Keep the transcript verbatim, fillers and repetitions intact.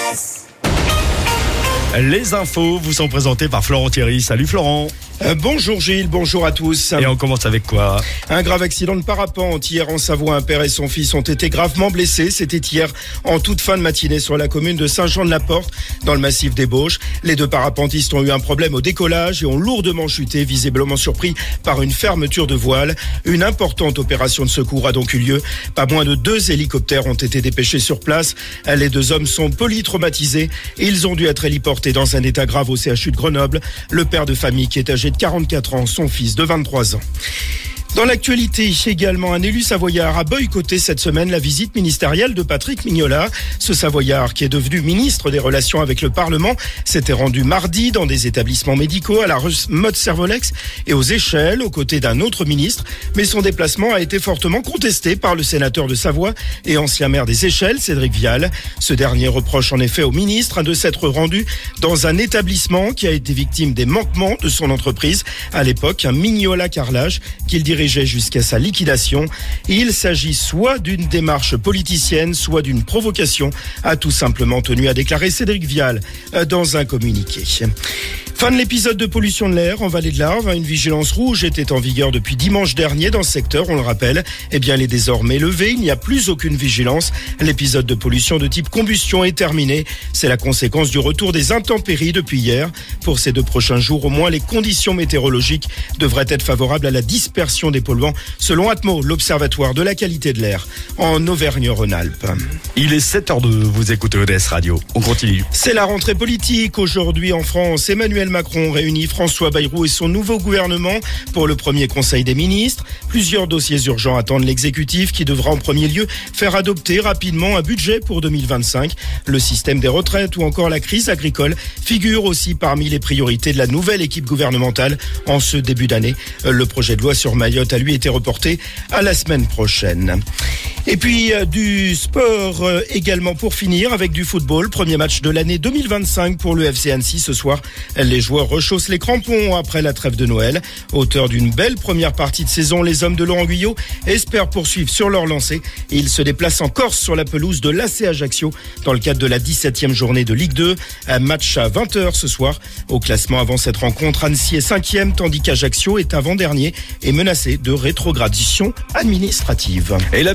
Express. Les infos vous sont présentées par Florent Thierry. Salut Florent. Euh, bonjour Gilles, bonjour à tous. Et on commence avec quoi? Un grave accident de parapente. Hier en Savoie, un père et son fils ont été gravement blessés. C'était hier en toute fin de matinée sur la commune de Saint-Jean-de-la-Porte, dans le massif des Bauges. Les deux parapentistes ont eu un problème au décollage et ont lourdement chuté, visiblement surpris par une fermeture de voile. Une importante opération de secours a donc eu lieu. Pas moins de deux hélicoptères ont été dépêchés sur place. Les deux hommes sont polytraumatisés et ils ont dû être héliportés dans un état grave au C H U de Grenoble. Le père de famille, qui est âgé de quarante-quatre ans, son fils de vingt-trois ans. Dans l'actualité, également, un élu savoyard a boycotté cette semaine la visite ministérielle de Patrick Mignola. Ce savoyard, qui est devenu ministre des Relations avec le Parlement, s'était rendu mardi dans des établissements médicaux à la Motte-Servolex et aux Échelles, aux côtés d'un autre ministre. Mais son déplacement a été fortement contesté par le sénateur de Savoie et ancien maire des Échelles, Cédric Vial. Ce dernier reproche en effet au ministre de s'être rendu dans un établissement qui a été victime des manquements de son entreprise. À l'époque, un Mignola carrelage qu'il dirigeait jusqu'à sa liquidation. Il s'agit soit d'une démarche politicienne, soit d'une provocation, a tout simplement tenu à déclarer Cédric Vial dans un communiqué. Fin de l'épisode de pollution de l'air en Vallée de l'Arve. Une vigilance rouge était en vigueur depuis dimanche dernier dans ce secteur, on le rappelle. Eh bien, elle est désormais levée. Il n'y a plus aucune vigilance. L'épisode de pollution de type combustion est terminé. C'est la conséquence du retour des intempéries depuis hier. Pour ces deux prochains jours, au moins, les conditions météorologiques devraient être favorables à la dispersion des polluants, selon Atmo, l'Observatoire de la qualité de l'air en Auvergne-Rhône-Alpes. Il est sept heures deux, vous écoutez O D S Radio. On continue. C'est la rentrée politique aujourd'hui en France. Emmanuel Macron réunit François Bayrou et son nouveau gouvernement pour le premier conseil des ministres. Plusieurs dossiers urgents attendent l'exécutif qui devra en premier lieu faire adopter rapidement un budget pour deux mille vingt-cinq. Le système des retraites ou encore la crise agricole figurent aussi parmi les priorités de la nouvelle équipe gouvernementale en ce début d'année. Le projet de loi sur Mayotte a lui été reporté à la semaine prochaine. Et puis euh, du sport euh, également pour finir avec du football. Premier match de l'année deux mille vingt-cinq pour le F C Annecy ce soir. Les joueurs rechaussent les crampons après la trêve de Noël. Auteur d'une belle première partie de saison, les hommes de Laurent Guyot espèrent poursuivre sur leur lancée. Et ils se déplacent en Corse sur la pelouse de l'A C Ajaccio dans le cadre de la dix-septième journée de Ligue deux. Un match à vingt heures ce soir. Au classement avant cette rencontre, Annecy est cinquième tandis qu'Ajaccio est avant-dernier et menacé de rétrogradation administrative. Et la